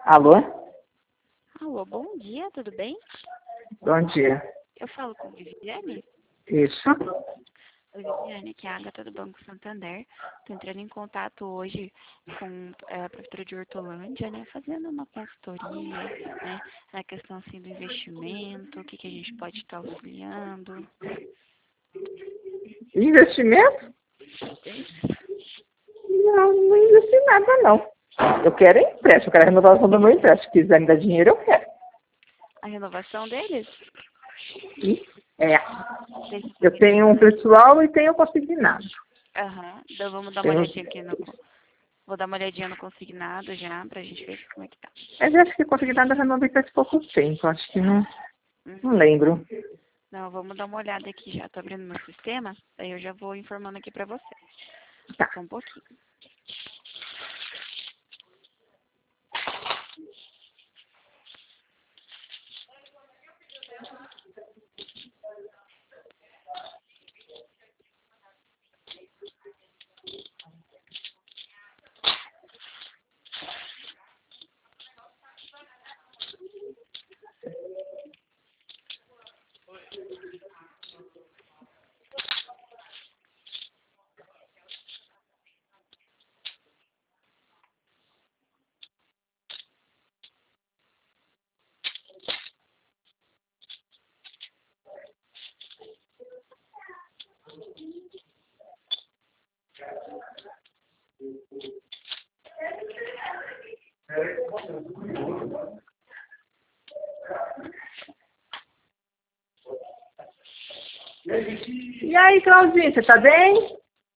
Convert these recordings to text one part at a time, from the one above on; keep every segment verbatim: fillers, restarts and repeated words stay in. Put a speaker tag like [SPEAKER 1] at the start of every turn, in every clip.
[SPEAKER 1] Alô?
[SPEAKER 2] Alô, bom dia, tudo bem?
[SPEAKER 1] Bom dia.
[SPEAKER 2] Eu falo com Viviane?
[SPEAKER 1] Isso?
[SPEAKER 2] Oi, Viviane, aqui é a Agatha do Banco Santander. Estou entrando em contato hoje com é, a Prefeitura de Hortolândia, né, fazendo uma consultoria, né, na questão assim, do investimento, o que, que a gente pode estar auxiliando.
[SPEAKER 1] Investimento? Não, não investi em nada, não. Eu quero é empréstimo, eu quero a renovação do meu empréstimo. Se quiser me dar dinheiro, eu quero.
[SPEAKER 2] A renovação deles?
[SPEAKER 1] E, é.
[SPEAKER 2] Deixa
[SPEAKER 1] Eu tenho um pessoal e tenho consignado.
[SPEAKER 2] Aham, então vamos dar uma
[SPEAKER 1] Tenho...
[SPEAKER 2] olhadinha aqui no... Vou dar uma olhadinha no consignado já, pra gente ver como é que tá.
[SPEAKER 1] Mas eu acho que consignado eu renovei faz pouco tempo. Acho que não, não
[SPEAKER 2] Uhum.
[SPEAKER 1] lembro.
[SPEAKER 2] Não, vamos dar uma olhada aqui já. Tô abrindo meu sistema, daí eu já vou informando aqui pra você.
[SPEAKER 1] Tá.
[SPEAKER 2] Só um pouquinho.
[SPEAKER 1] E aí, Claudinha, você tá bem?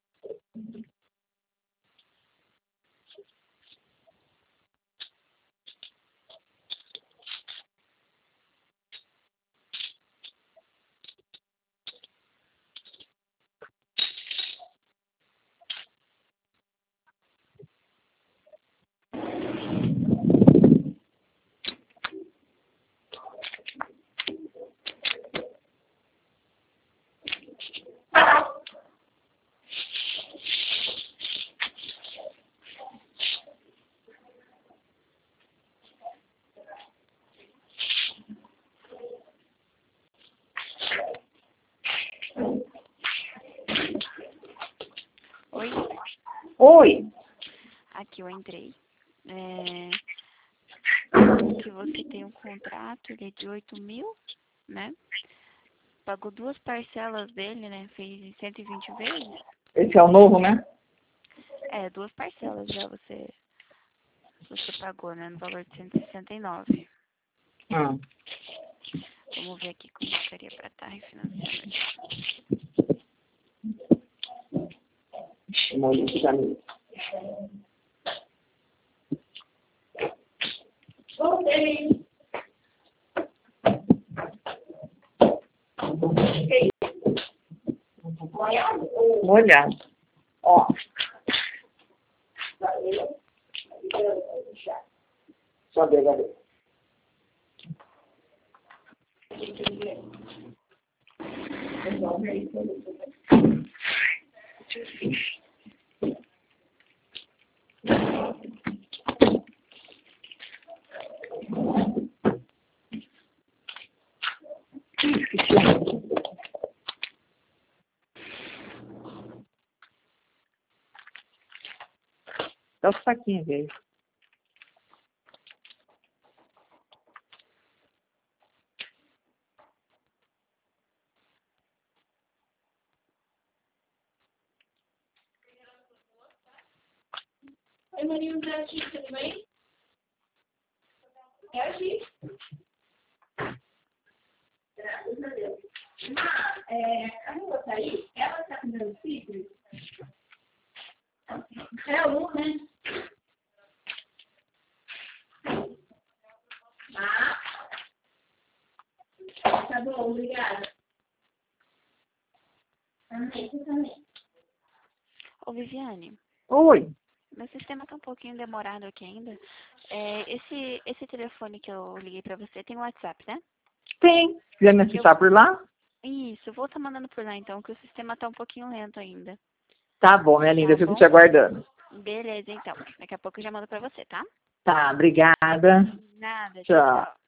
[SPEAKER 2] Oi?
[SPEAKER 1] Oi.
[SPEAKER 2] Aqui eu entrei. É... Que você tem um contrato, ele é de oito mil, né? Pagou duas parcelas dele, né? Fez em cento e vinte vezes.
[SPEAKER 1] Esse é o novo, né?
[SPEAKER 2] É, duas parcelas já você, você pagou, né? No valor de cento e sessenta e nove.
[SPEAKER 1] Hum.
[SPEAKER 2] Vamos ver aqui como ficaria para estar refinanciando aqui.
[SPEAKER 1] Molho de camisa. Molhado. Ó. Só dele. Dá os saquinhos aí.
[SPEAKER 3] Oi, Maria, tudo bem? É aqui. Graças a Deus. Ah, é, a Camila tá aí? Ela tá fazendo ciclo? É aluno, né? Ah. Tá bom, obrigada. Também, você também.
[SPEAKER 2] Ô, Viviane,
[SPEAKER 1] Oi.
[SPEAKER 2] meu sistema tá um pouquinho demorado aqui ainda. É, esse, esse telefone que eu liguei pra você tem WhatsApp, né?
[SPEAKER 1] Tem. Se quiser me acessar por lá?
[SPEAKER 2] Isso, vou estar mandando por lá então, que o sistema tá um pouquinho lento ainda.
[SPEAKER 1] Tá bom, minha linda. Eu
[SPEAKER 2] Tá
[SPEAKER 1] fico
[SPEAKER 2] bom?
[SPEAKER 1] te aguardando.
[SPEAKER 2] Beleza, então. Daqui a pouco eu já mando pra você, tá?
[SPEAKER 1] Tá, obrigada.
[SPEAKER 2] Nada,
[SPEAKER 1] Tchau.
[SPEAKER 2] tchau.